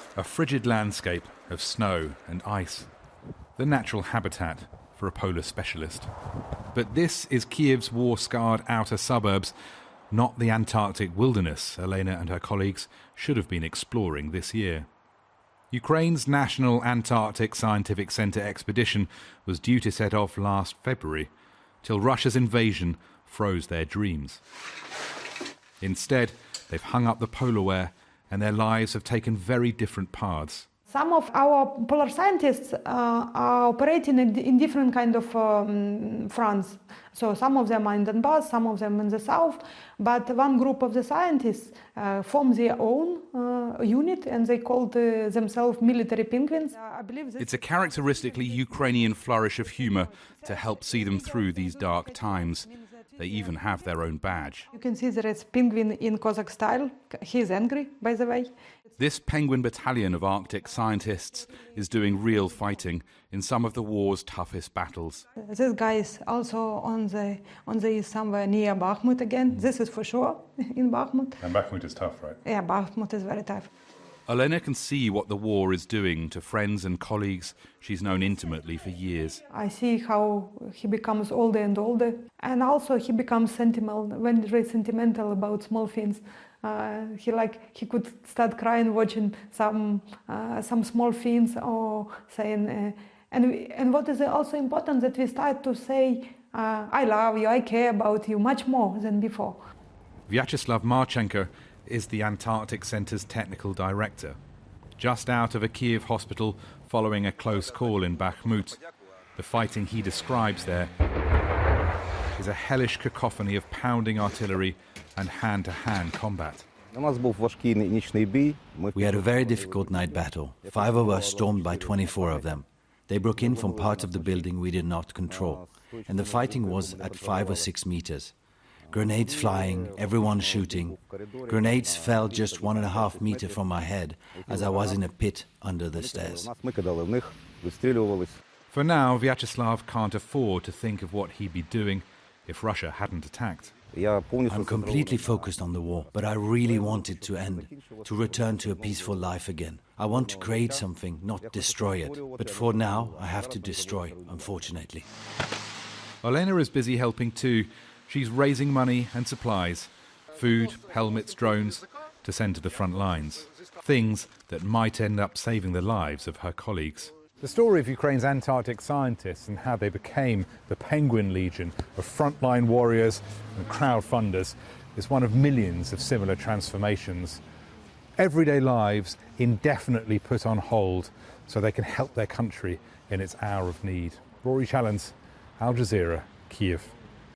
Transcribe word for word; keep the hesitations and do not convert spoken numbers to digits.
A frigid landscape of snow and ice, the natural habitat for a polar specialist. But this is Kiev's war-scarred outer suburbs, not the Antarctic wilderness Elena and her colleagues should have been exploring this year. Ukraine's National Antarctic Scientific Centre expedition was due to set off last February, till Russia's invasion froze their dreams. Instead, they've hung up the polarware and their lives have taken very different paths. Some of our polar scientists uh, are operating in, in different kind of um, fronts. So some of them are in Donbass, some of them in the south. But one group of the scientists uh, formed their own uh, unit, and they called uh, themselves military penguins. Uh, I believe it's a characteristically Ukrainian flourish of humour to help see them through these dark times. They even have their own badge. You can see there is penguin in Cossack style. He's angry, by the way. This penguin battalion of Arctic scientists is doing real fighting in some of the war's toughest battles. This guy is also on the on the somewhere near Bakhmut again. This is for sure in Bakhmut. And Bakhmut is tough, right? Yeah, Bakhmut is very tough. Elena can see what the war is doing to friends and colleagues she's known intimately for years. I see how he becomes older and older, and also he becomes sentimental, very sentimental about small things. Uh, he like he could start crying watching some uh, some small things, or saying, uh, and we, and what is also important that we start to say, uh, "I love you, I care about you" much more than before. Vyacheslav Marchenko is the Antarctic Centre's technical director. Just out of a Kiev hospital following a close call in Bakhmut, the fighting he describes there is a hellish cacophony of pounding artillery and hand-to-hand combat. We had a very difficult night battle. Five of us stormed by twenty-four of them. They broke in from parts of the building we did not control, and the fighting was at five or six meters. Grenades flying, everyone shooting. Grenades fell just one and a half meter from my head as I was in a pit under the stairs. For now, Vyacheslav can't afford to think of what he'd be doing if Russia hadn't attacked. I'm completely focused on the war, but I really want it to end, to return to a peaceful life again. I want to create something, not destroy it. But for now, I have to destroy, unfortunately. Elena is busy helping too. She's raising money and supplies, food, helmets, drones, to send to the front lines. Things that might end up saving the lives of her colleagues. The story of Ukraine's Antarctic scientists and how they became the Penguin Legion of frontline warriors and crowdfunders is one of millions of similar transformations. Everyday lives indefinitely put on hold so they can help their country in its hour of need. Rory Challens, Al Jazeera, Kiev.